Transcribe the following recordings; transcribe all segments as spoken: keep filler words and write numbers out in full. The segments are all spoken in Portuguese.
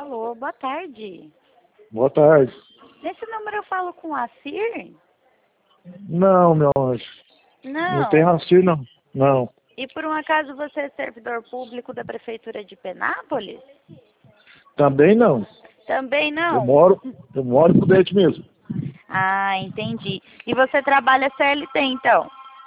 Alô, boa tarde. Boa tarde. Nesse número eu falo com a Cir? Não, meu anjo. Não. Não tem rancírio, não. Não. E por um acaso você é servidor público da Prefeitura de Penápolis? Também não. Também não? Eu moro, eu moro por dentro mesmo. Ah, entendi. E você trabalha C L T, então?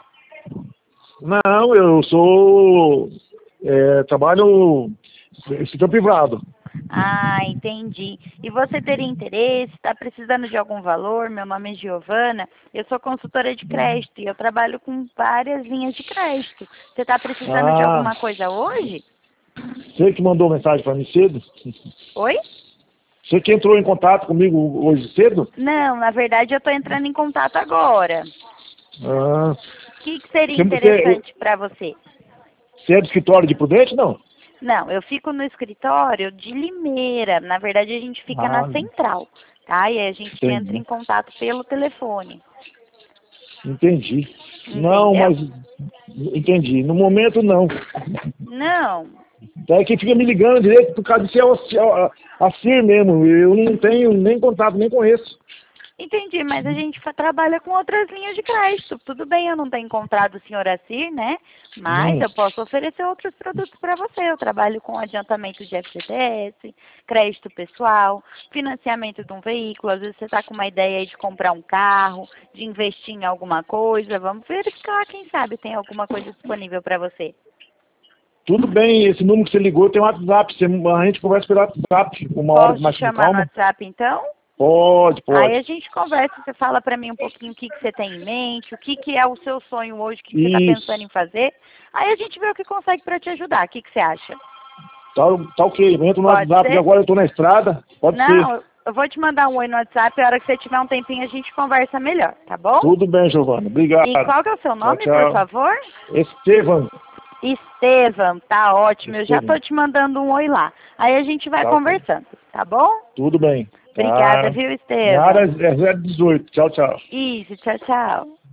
Não, eu sou... É, trabalho em setor privado. Ah, entendi. E você teria interesse? Está precisando de algum valor? Meu nome é Giovana, eu sou consultora de crédito e eu trabalho com várias linhas de crédito. Você está precisando de Ah, alguma coisa hoje? você que mandou mensagem para mim cedo? Oi? Você que entrou em contato comigo hoje cedo? Não, na verdade eu estou entrando em contato agora. Ah, O que, que seria você, você interessante para você? você é do escritório de Prudente, não? Não, eu fico no escritório de Limeira. Na verdade, a gente fica na Ah, central, tá? E a gente entra entendi. em contato pelo telefone. Entendi. Não, Entendeu? mas... Entendi. No momento, não. Não. Daí quem fica me ligando direito por causa de ser a, a, a CIR mesmo. Eu não tenho nem contato, nem conheço. Entendi, mas a gente fa- trabalha com outras linhas de crédito. Tudo bem, eu não tenho encontrado o senhor Assir, né? Mas Hum, eu posso oferecer outros produtos para você. Eu trabalho com adiantamento de F G T S, crédito pessoal, financiamento de um veículo. Às vezes você está com uma ideia aí de comprar um carro, de investir em alguma coisa. Vamos verificar, quem sabe tem alguma coisa disponível para você. tudo bem, esse número que você ligou tem um WhatsApp. Você, a gente conversa pelo WhatsApp, uma hora Posso te mais com chamar no calma. WhatsApp então? Pode, Aí a pode. gente conversa, você fala para mim um pouquinho o que, que você tem em mente, o que, que é o seu sonho hoje, o que, que você está pensando Isso. em fazer. Aí a gente vê o que consegue para te ajudar. O que, que você acha? Tá, tá ok. Entra no Pode WhatsApp, ser? agora eu tô na estrada. Pode ser. Não, eu vou te mandar um oi no WhatsApp, a hora que você tiver um tempinho a gente conversa melhor, tá bom? Tudo bem, Giovana. Obrigado. E qual que é o seu Tchau, nome, por tchau. favor? Estevam. Estevam, tá ótimo, eu já Estevam. tô te mandando um oi lá. Aí a gente vai Tá ok. conversando, tá bom? Tudo bem. Obrigada, Tá. viu, Minha área Estevam? é zero dezoito. Tchau, tchau. Isso, tchau, tchau.